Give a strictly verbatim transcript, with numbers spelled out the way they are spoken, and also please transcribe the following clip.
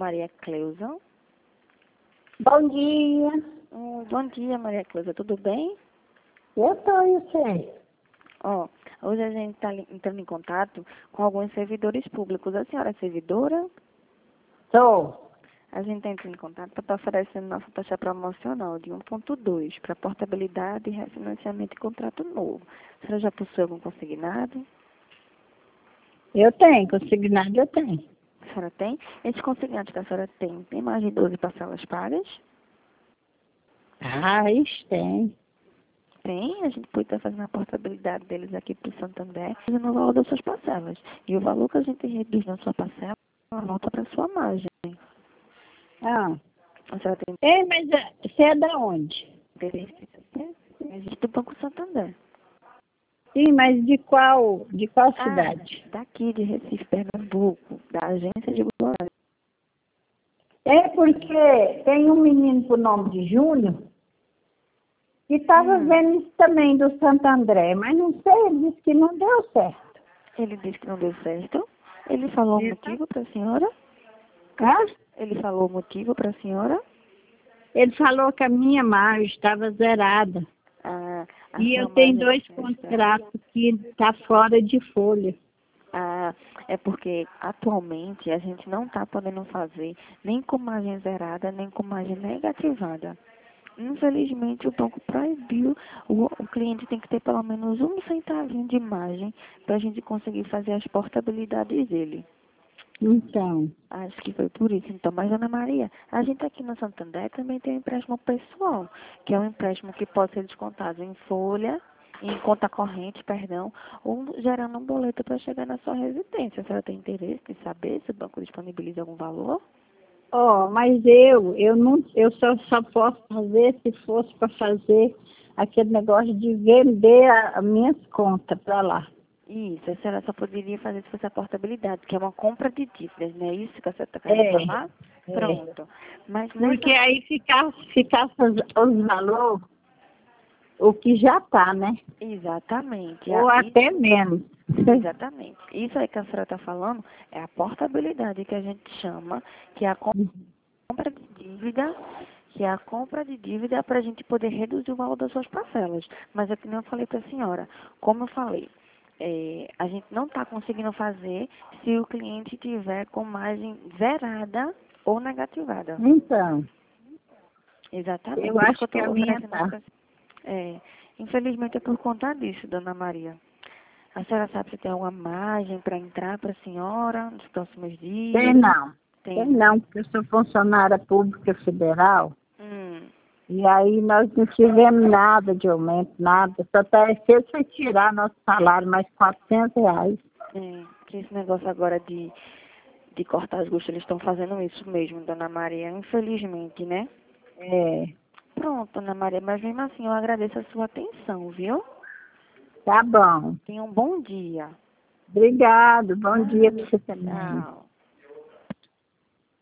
Maria Cleusa. Bom dia. Hum, bom dia, Maria Cleusa. Tudo bem? Eu tô, e você? Ó, hoje a gente está entrando em contato com alguns servidores públicos. A senhora é servidora? Tô. A gente está entrando em contato para estar oferecendo nossa taxa promocional de um ponto dois para portabilidade, refinanciamento e contrato novo. A senhora já possui algum consignado? Eu tenho, consignado eu tenho. A senhora tem? Esses consignados que a senhora tem, tem mais de doze parcelas pagas? Ah, isso tem. Tem, a gente pode estar fazendo a portabilidade deles aqui para o Santander, no valor das suas parcelas. E o valor que a gente reduz na sua parcela, ela volta para a sua margem. Ah. A senhora tem É, mas ah, você é da onde? interesse? Existe do Banco Santander. Sim, mas de qual, de qual Ah, cidade? daqui de Recife, Pernambuco, da agência de Goiás. É porque tem um menino por nome de Júnior que estava Hum. vendo isso também do Santo André, mas não sei, ele disse que não deu certo. Ele disse que não deu certo. Ele falou o motivo para a senhora? Hã? Ele falou o motivo para a senhora? Ele falou que a minha margem estava zerada. Ah, a E sua eu tenho margem dois está. contratos que tá fora de folha. Ah, é porque atualmente a gente não está podendo fazer nem com margem zerada, nem com margem negativada. Infelizmente o banco proibiu, o, o cliente tem que ter pelo menos um centavinho de margem para a gente conseguir fazer as portabilidades dele. Então, Acho que foi por isso. Então, mas Ana Maria, a gente aqui no Santander também tem um empréstimo pessoal, que é um empréstimo que pode ser descontado em folha, em conta corrente, perdão, ou gerando um boleto para chegar na sua residência. A senhora tem interesse em saber se o banco disponibiliza algum valor? ó, mas eu, eu não, eu só, só posso fazer se fosse para fazer aquele negócio de vender as minhas contas para lá. Isso, a senhora só poderia fazer se fosse a portabilidade, que é uma compra de dívidas, não é isso que a senhora está querendo É, falar? é. Pronto. Mas Porque nessa... aí ficasse, ficasse os, os valores, o que já tá, né? Exatamente. Ou A- até menos. Exatamente. Isso aí que a senhora está falando é a portabilidade que a gente chama, que é a compra de dívida, que é a compra de dívida para a gente poder reduzir o valor das suas parcelas. Mas é que nem eu falei para a senhora, como eu falei, é, a gente não está conseguindo fazer se o cliente tiver com margem zerada ou negativada. Então, Exatamente. eu Por isso que acho eu que a estou minha oferecendo. tá. É, infelizmente é por conta disso, dona Maria. A senhora sabe se tem alguma margem para entrar para a senhora nos próximos Tem dias? não. Tem Tem não. não, porque eu sou funcionária pública federal. Hum, E aí nós não tivemos nada de aumento, nada. Só tá fez foi tirar nosso salário mais quatrocentos reais. é, que esse negócio agora de, de cortar as custas, eles estão fazendo isso mesmo, dona Maria, infelizmente, né? É, Pronto, dona Maria, mas mesmo assim eu agradeço a sua atenção, viu? tá bom. Tenha um bom dia. Obrigado. Bom dia para você também. Tchau.